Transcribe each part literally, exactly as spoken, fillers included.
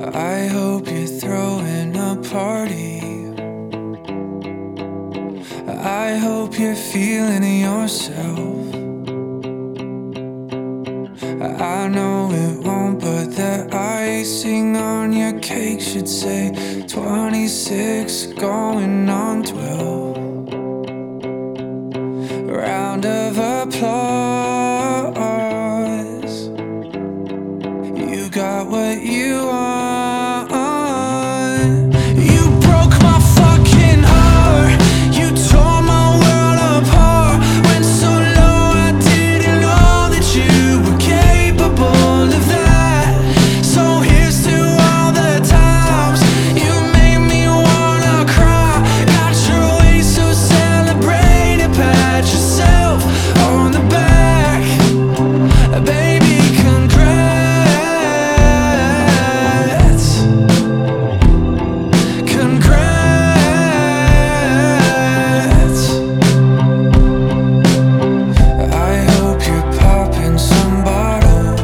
I hope you're throwing a party. I hope you're feeling yourself. I know it won't, but the icing on your cake should say twenty-six going on twelve. Round of applause. You got what you want. You broke my fucking heart. You tore my world apart. Went so low I didn't know that you were capable of that. So here's to all the times you made me wanna cry. Got your way, so celebrate it. Pat yourself on the back, baby. Congrats, congrats. I hope you're popping some bottles.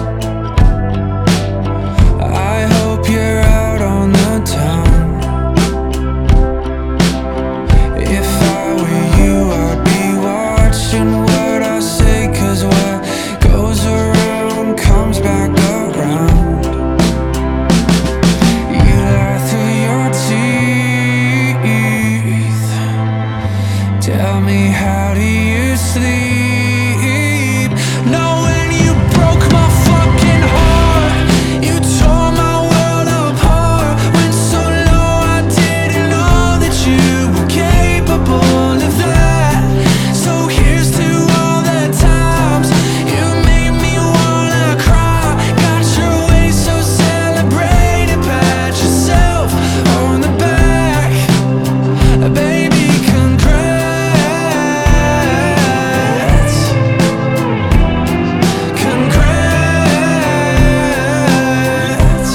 I hope you're out on the town. If I were you, I'd be watching what I say, 'cause what goes around comes back around. You lie through your teeth. Tell me, how do you sleep? Knowing you broke my fucking heart. You tore my world apart. Went so low I didn't know that you were capable of that. So here's to all the times you made me wanna cry. Got your way, so celebrate it. Pat yourself on the back, baby. Congrats, congrats.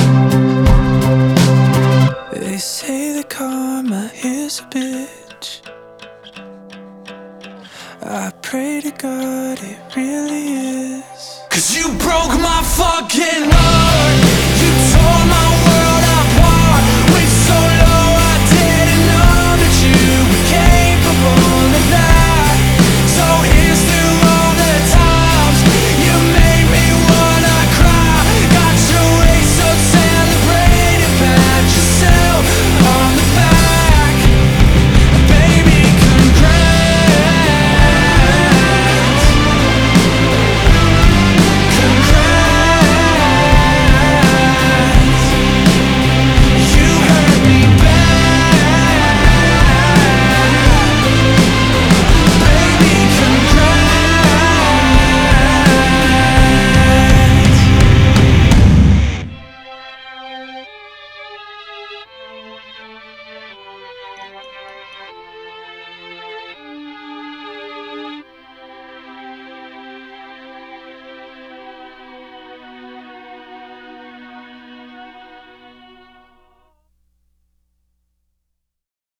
They say that karma is a bitch. I pray to God it really is. 'Cause you broke my fucking heart.